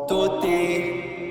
توتي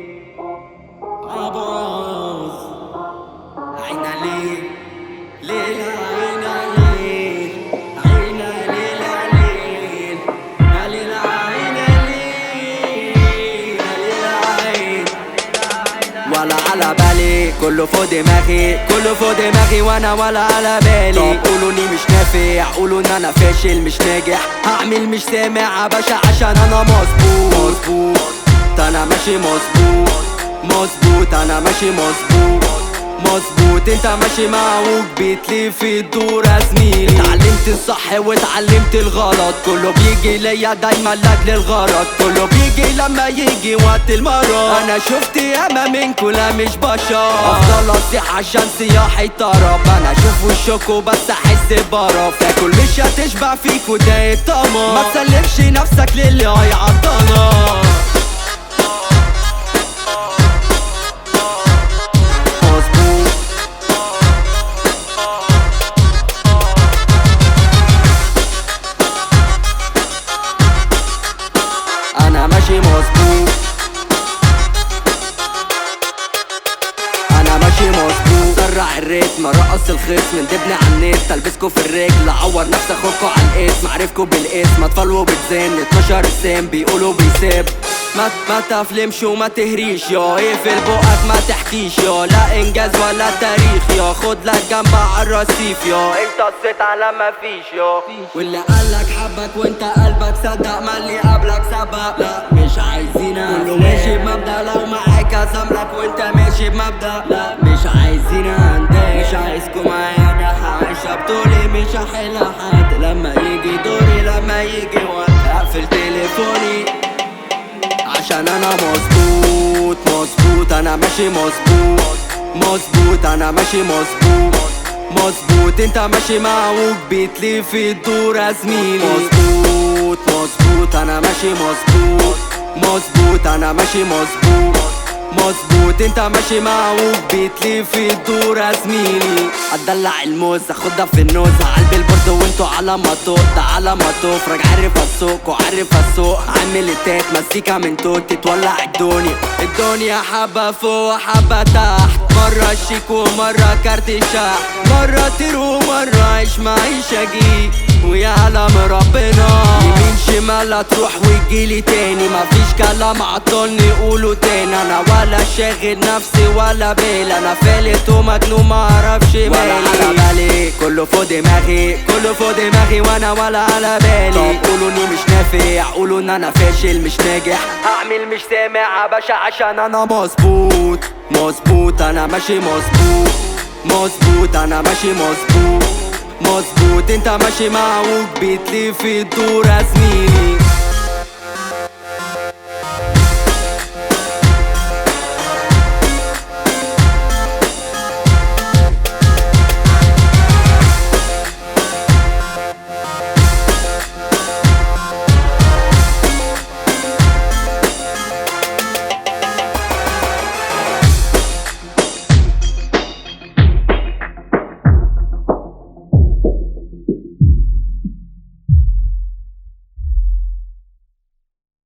عباس عينا ليه ليلة عينا ليه عينا ليلة ليل ليلة عينا ليه ليلة عين ولا على بالي كله فوق دماغي كله فوق دماغي وانا ولا على بالي. طب قولوني مش نافع قولوا ان انا فاشل مش ناجح هعمل مش سامع يا باشا عشان انا مظبوط انا ماشي مظبوط انا ماشي مظبوط انت ماشي معوج بتلف الدور يا زميلي. اتعلمت الصح واتعلمت الغلط كله بيجي ليا دايما لاجل الغرض كله بيجي لما يجي وقت المرض. انا شفت ياما منكم لا مش بشر افضل اصيح عشان صياحي طرب انا اشوف وشكوا بس احس بقرف تاكل مش هتشبع فيك وده الطمع ما تسلمش نفسك للي هيعطلك. انا ماشي مظبوط انا ماشي مظبوط سرع الريتم رقص الخصم ندبني على النت البسكوا في الرجل عور نفس اخوكوا على الاسم عارفكوا بالاسم اطفال وبتزن 12 السام بيقولوا بيسيب ما تفلمش وما تهريش يا اقفل بقك ما تحكيش يا لا انجاز ولا تاريخ يا خد لك جنب عالرصيف يا انت قصيت على ما فيش يا واللي قالك حبك وانت قلبك صدق ما اللي قبلك سبق لا مش عايزينها كله ماشي بمبدأ لو معاك ازملك وانت ماشي بمبدأ لا مش عايزينها عندك مش عايزكوا معايا انا هعيشها بطولي مش هحلها حد لما يجي دوري لما يجي وقت اقفل تليفوني عشان انا مظبوط انا ماشي مظبوط انا ماشي مظبوط انت ماشي معوج بتلف الدور يا زميلي. مظبوط انا ماشي مظبوط انا ماشي مظبوط انت ماشي معوج بتلف الدور يا زميلي. اتدلع الموز اخدها في النوز عالب البورد وانتو على مطوط تعالى مطوف راجع عارف السوق وعارف السوق عامل التات مزيكا من توت تولع الدنيا حبة فوق وحبة تحت مرة شيك ومرة كارت شح مرة طير ومرة عيش معيشة جي ويعلم ربنا يمين شمال هتروح وتجيلي تاني مفيش كلام عطلني قولوا تاني انا ولا شاغل نفسي ولا بالي انا فالت ومجنون معرفش مالي ولا على بالي كله فوق دماغي وانا ولا على بالي. طب قولوني مش نافع قولوا ان انا فاشل مش ناجح هعمل مش سامع يا باشا عشان انا مظبوط انا ماشي مظبوط انا ماشي مظبوط انت ماشي معوج بتلف الدور يا زميلي.